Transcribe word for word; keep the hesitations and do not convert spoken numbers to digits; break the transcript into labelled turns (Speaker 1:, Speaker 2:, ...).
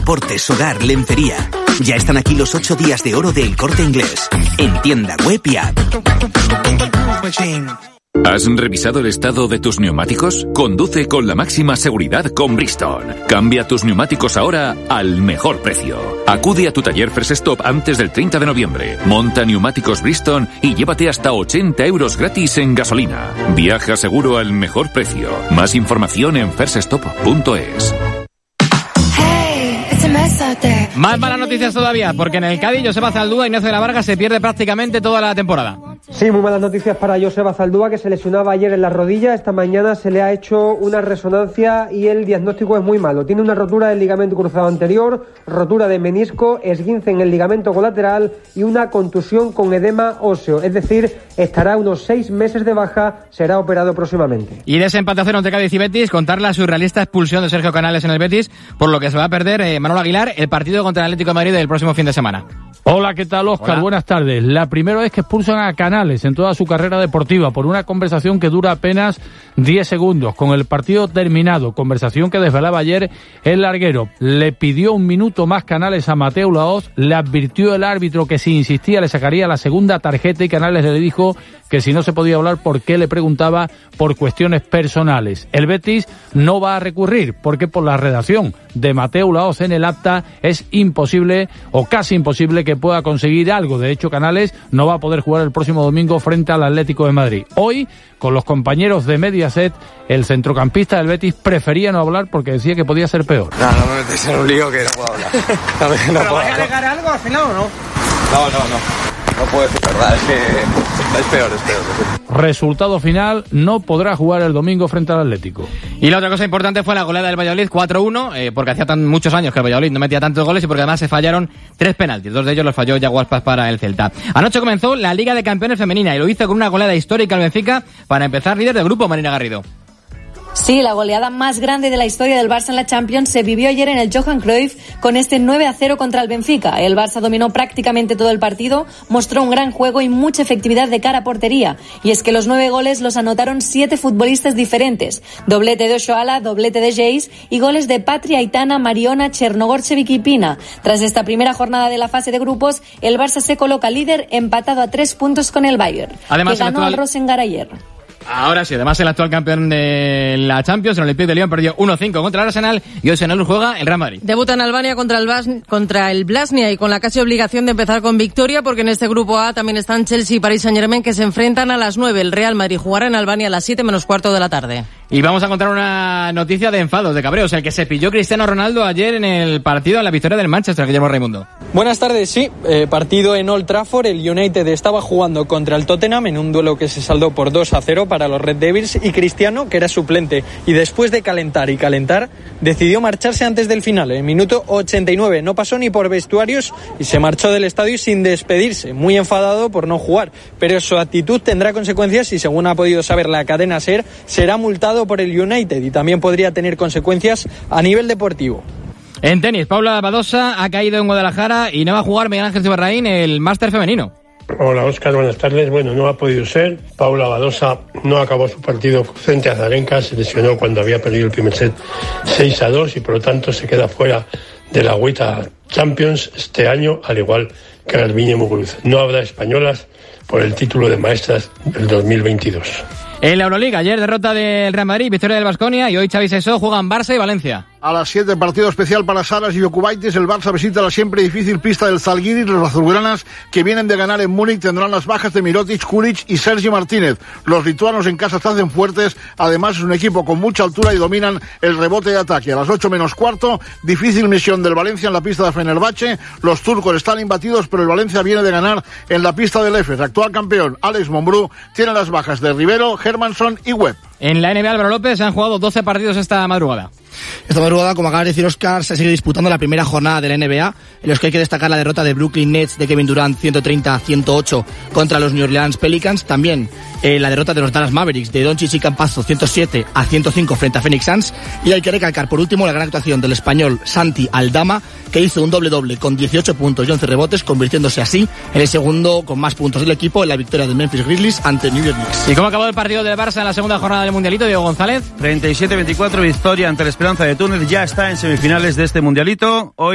Speaker 1: deportes, hogar, lencería. Ya están aquí los ocho días de oro del Corte Inglés. En tienda web y app.
Speaker 2: ¿Has revisado el estado de tus neumáticos? Conduce con la máxima seguridad con Bridgestone. Cambia tus neumáticos ahora al mejor precio. Acude a tu taller First Stop antes del treinta de noviembre. Monta neumáticos Bridgestone y llévate hasta ochenta euros gratis en gasolina. Viaja seguro al mejor precio. Más información en first stop punto es.
Speaker 3: Más malas noticias todavía, porque en el Cádiz Joseba Zaldúa, Ignacio de la Varga, se pierde prácticamente toda la temporada.
Speaker 4: Sí, muy malas noticias para Joseba Zaldúa, que se lesionaba ayer en la rodilla. Esta mañana se le ha hecho una resonancia y el diagnóstico es muy malo. Tiene una rotura del ligamento cruzado anterior, rotura de menisco, esguince en el ligamento colateral y una contusión con edema óseo. Es decir, estará unos seis meses de baja, será operado próximamente.
Speaker 3: Y de ese empate a cero entre Cádiz y Betis, contar la surrealista expulsión de Sergio Canales en el Betis, por lo que se va a perder eh, Manolo Aguilar el partido contra el Atlético de Madrid el próximo fin de semana.
Speaker 5: Hola, ¿qué tal, Óscar?
Speaker 3: Hola.
Speaker 5: Buenas tardes. La primera vez que expulsan a Canales en toda su carrera deportiva por una conversación que dura apenas diez segundos, con el partido terminado, conversación que desvelaba ayer el larguero. Le pidió un minuto más Canales a Mateu Laoz, le advirtió el árbitro que si insistía le sacaría la segunda tarjeta y Canales le dijo que si no se podía hablar, ¿por qué? Le preguntaba por cuestiones personales. El Betis no va a recurrir porque por la redacción de Mateu Laoz en el acta es imposible o casi imposible que pueda conseguir algo. De hecho, Canales no va a poder jugar el próximo domingo frente al Atlético de Madrid. Hoy, con los compañeros de Mediaset, el centrocampista del Betis prefería no hablar porque decía que podía ser peor.
Speaker 6: No, no me metes en un lío que no puedo hablar. No, no
Speaker 4: ¿Pero
Speaker 6: puedo
Speaker 4: vas a alegar algo al final o no?
Speaker 6: No, no, no. No puedo decir verdad, es que es peor, es peor.
Speaker 5: Resultado final, no podrá jugar el domingo frente al Atlético.
Speaker 3: Y la otra cosa importante fue la goleada del Valladolid cuatro uno, eh, porque hacía tan muchos años que el Valladolid no metía tantos goles y porque además se fallaron tres penaltis. Dos de ellos los falló Yago Aspas para el Celta. Anoche comenzó la Liga de Campeones femenina y lo hizo con una goleada histórica al Benfica para empezar líder del grupo, Marina Garrido.
Speaker 7: Sí, la goleada más grande de la historia del Barça en la Champions se vivió ayer en el Johan Cruyff con este nueve a cero contra el Benfica. El Barça dominó prácticamente todo el partido, mostró un gran juego y mucha efectividad de cara a portería. Y es que los nueve goles los anotaron siete futbolistas diferentes. Doblete de Oshoala, doblete de Jace y goles de Patria, Aitana, Mariona, Chernogorcevic y Pina. Tras esta primera jornada de la fase de grupos, el Barça se coloca líder empatado a tres puntos con el Bayern,
Speaker 3: Además,
Speaker 7: que ganó
Speaker 3: actual...
Speaker 7: al Rosengar ayer.
Speaker 3: Ahora sí, además el actual campeón de la Champions, el Olympique de Lyon, perdió uno cinco contra el Arsenal y hoy en el juega el Real Madrid.
Speaker 8: Debuta en Albania contra el, Bas- contra el Blasnia y con la casi obligación de empezar con victoria porque en este grupo A también están Chelsea y Paris Saint-Germain que se enfrentan a las nueve. El Real Madrid jugará en Albania a las siete menos cuarto de la tarde.
Speaker 3: Y vamos a contar una noticia de enfados, de cabreos, el que se pilló Cristiano Ronaldo ayer en el partido en la victoria del Manchester, Guillermo Raimundo.
Speaker 9: Buenas tardes, sí, eh, partido en Old Trafford, el United estaba jugando contra el Tottenham en un duelo que se saldó por dos a cero para los Red Devils y Cristiano, que era suplente, y después de calentar y calentar, decidió marcharse antes del final, en el minuto ochenta y nueve, no pasó ni por vestuarios y se marchó del estadio sin despedirse, muy enfadado por no jugar, pero su actitud tendrá consecuencias y según ha podido saber la cadena SER, será multado por el United y también podría tener consecuencias a nivel deportivo.
Speaker 3: En tenis, Paula Badosa ha caído en Guadalajara y no va a jugar Miguel Ángel Cibarraín el máster femenino.
Speaker 10: Hola Óscar, buenas tardes. Bueno, no ha podido ser. Paula Badosa no acabó su partido frente a Azarenka, se lesionó cuando había perdido el primer set seis a dos y por lo tanto se queda fuera de la Agüita Champions este año, al igual que Garbiñe Muguruza. No habrá españolas por el título de maestras del dos mil veintidós.
Speaker 3: En la Euroliga, ayer derrota del Real Madrid, victoria del Baskonia y hoy Xavi Sesó juegan Barça y Valencia.
Speaker 11: A las siete, partido especial para Saras y Jokubaitis. El Barça visita la siempre difícil pista del Zalgiris. Los azulgranas, que vienen de ganar en Múnich, tendrán las bajas de Mirotic, Kulic y Sergi Martínez. Los lituanos en casa se hacen fuertes. Además, es un equipo con mucha altura y dominan el rebote de ataque. A las ocho menos cuarto, difícil misión del Valencia en la pista de Fenerbahce. Los turcos están imbatidos, pero el Valencia viene de ganar en la pista del Efes. Actual campeón, Alex Mombrú, tiene las bajas de Rivero, Hermanson y Webb.
Speaker 3: En la N B A, Álvaro López, se han jugado doce partidos esta madrugada.
Speaker 12: Esta madrugada, como acaba de decir Óscar, se sigue disputando la primera jornada de la N B A, en los que hay que destacar la derrota de Brooklyn Nets de Kevin Durant ciento treinta a ciento ocho contra los New Orleans Pelicans. También eh, la derrota de los Dallas Mavericks de Doncic y Campazzo ciento siete a ciento cinco frente a Phoenix Suns. Y hay que recalcar por último la gran actuación del español Santi Aldama, que hizo un doble-doble con dieciocho puntos y once rebotes, convirtiéndose así en el segundo con más puntos del equipo en la victoria de Memphis Grizzlies ante New York Knicks.
Speaker 3: ¿Y cómo acabó el partido del Barça en la segunda jornada del Mundialito, Diego González?
Speaker 13: treinta y siete veinticuatro, victoria ante la Esperanza de Túnez. Ya está en semifinales de este Mundialito. Hoy